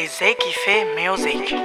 Zé qui fait music.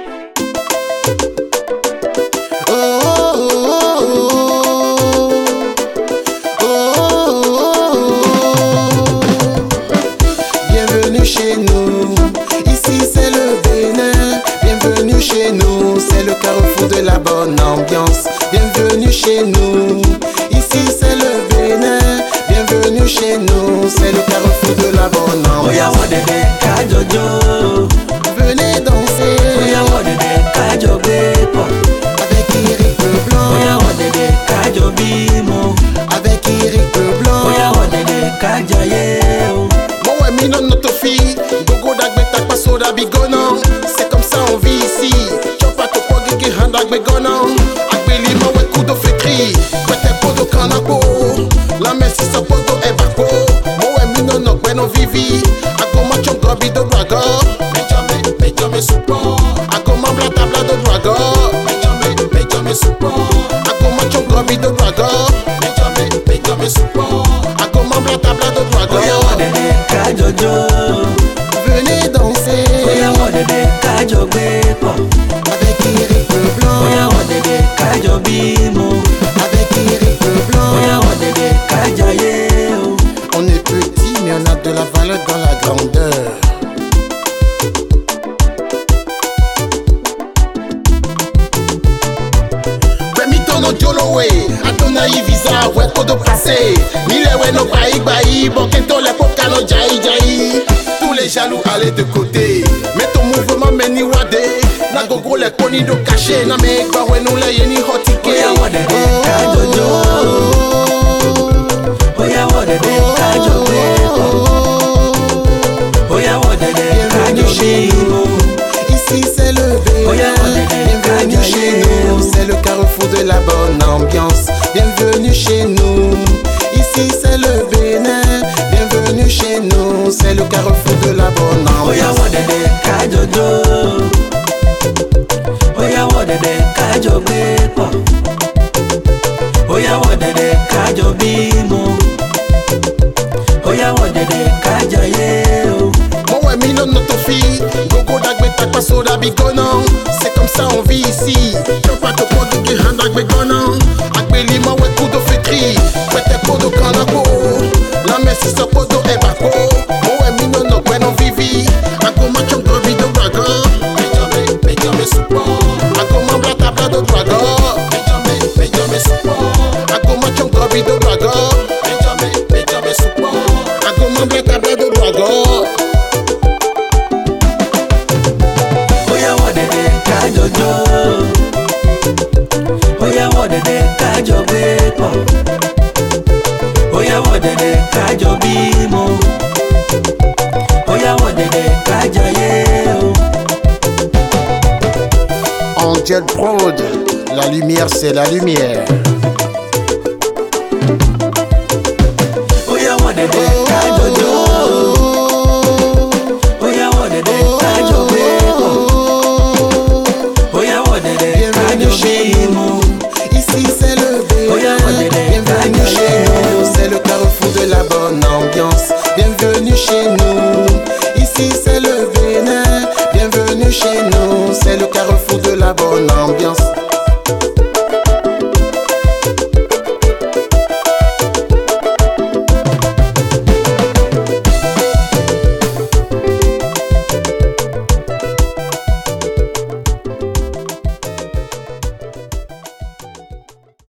Bienvenue chez nous, ici c'est le Bénin. Bienvenue chez nous, c'est le carrefour de la bonne ambiance. Bienvenue chez nous, ici c'est le Bénin. Bienvenue chez nous, c'est le carrefour de la bonne ambiance. Oya wadede kajojo, venez danser. Oya wadede kajobepo, avec Eric Leblanc. Oya wadede kajobimo, avec Eric Leblanc. Oya wadede kajayeo. Bon ouais, minon notre fille, gogo dagbeta pasoda bigona. C'est comme ça on vit ici. Chopa topo gigi handag begona. Akbeli mawe kudo fetri, kwete podo kanako. La messi sa podo e bako. Bon ouais, minon nok beno vivi. Ako machon gobi do draga. Benjamin support. Ako mambla tabla do draga. Benjamin support. Ako machon gobi do draga. Benjamin support. Ako mambla tabla do draga. Oya wadede kajojo, venez danser. Oya wadede kajobepo, avec Eric Leblanc. Oya wadede kajobimo, avec Eric Leblanc. Oya wadede kajayeo. On est petit mais on a de la valeur dans la grandeur. Remitono Jolowe, Adonai Visa, ouais kodo passé. Milewe no baï, bon kento le pokano jaï. Tous les jaloux allaient de côté. Mais ton mouvement meni wade. Na gogo le koni do caché. Na me ekba we no le yeni hotike. Oya wadede kajojo, Oya wadede kajobepo, Oya wadede kajobimo. Ici c'est le Bénin. Bienvenue chez nous, c'est le carrefour de la bonne ambiance. Bienvenue chez nous, ici c'est le Bénin. Bienvenue chez nous, c'est le carrefour de la bonne Oya ambiance. wadede kajojo, Oya wadede kajobepo, Oya wadede kajobimo, Oya wadede kajayeo. Bon ouais, minon notre fille, gogo dagbeta pasoda bigona. C'est comme ça on vit ici. Chopa to podo ki handag begona. Akbeli mawe kudo fetri, kwete podo kanako. La messi sa podo e bako. Bon ouais, minon no bueno vivi. Ako machon gobi do draga. Benjamin support. Ako mambla tabla do draga. Benjamin support. Ako machon gobi do draga. Benjamin support. Ako mambla tabla do draga. Oya wadede kajojo, Oya wadede kajobepo, Oya wadede kajobimo, Oya wadede kajayeo. Angel Prod, la lumière c'est la lumière. Oya wadede kajojo, Oya wadede kajobepo, Oya wadede Bienvenue chez kajobimo. nous, ici c'est le Bénin. Bienvenue chez nous, c'est le carrefour de la bonne ambiance. Bienvenue chez nous, ici c'est le Bénin. Bienvenue chez nous, c'est le carrefour de la bonne ambiance.